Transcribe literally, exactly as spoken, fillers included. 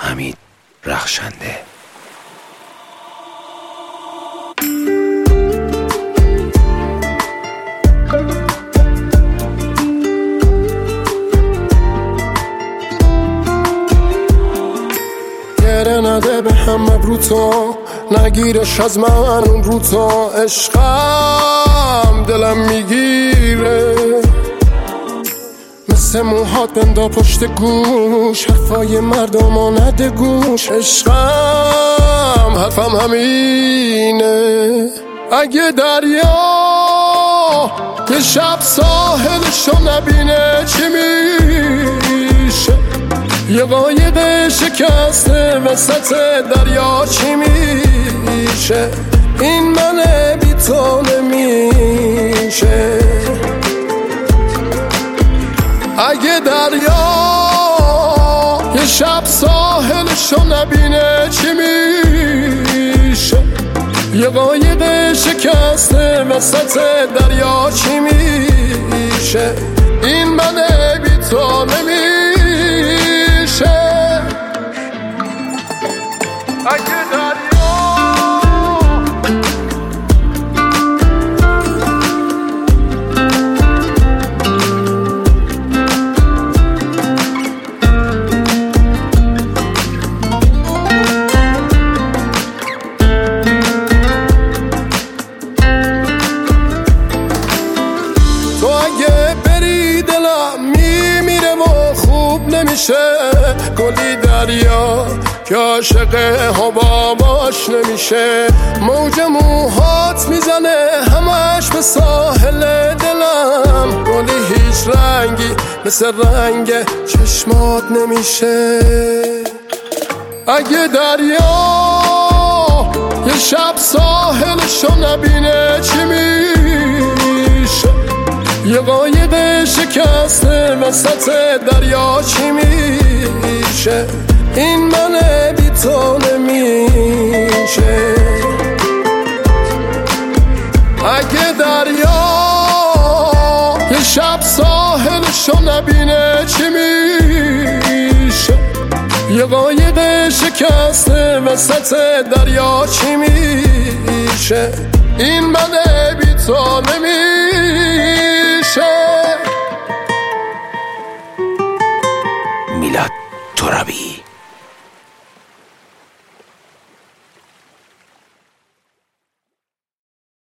حمید رخشنده. گره نده به هم مبروتا، نگیرش از من اون روتا. عشقم دلم میگیره مثل موهات بندا پشت گوش، حرفای مردم ها نده گوش. عشقم حرفم همینه، اگه دریا یه شب ساحلشو نبینه چی میشه؟ یه قایق شکسته وسط دریا چی میشه؟ این منه بی تو نمیشه. اگه دریا یه شب ساحلشو نبینه چی میشه؟ یه قایق شکسته وسط دریا چی میشه؟ این منه بی تو نمیشه. اگه دریا تو اگه بری دلم میمیره و خوب نمیشه. گلی دریا که عاشق حباباش نمیشه. موج موهات میزنه همش به ساحل دلم. گلی هیچ رنگی مثل رنگ چشمات نمیشه. اگه دریا یه شب ساحلشو نبینه چی میشه؟ یه قایق شکسته وسط دریا چی میشه؟ این منه بی تو نمیشه. اگه دریا یه شب ساحلشو نبینه چی میشه؟ یه قایق شکسته وسط دریا چی میشه؟ این منه بی تو نمیشه.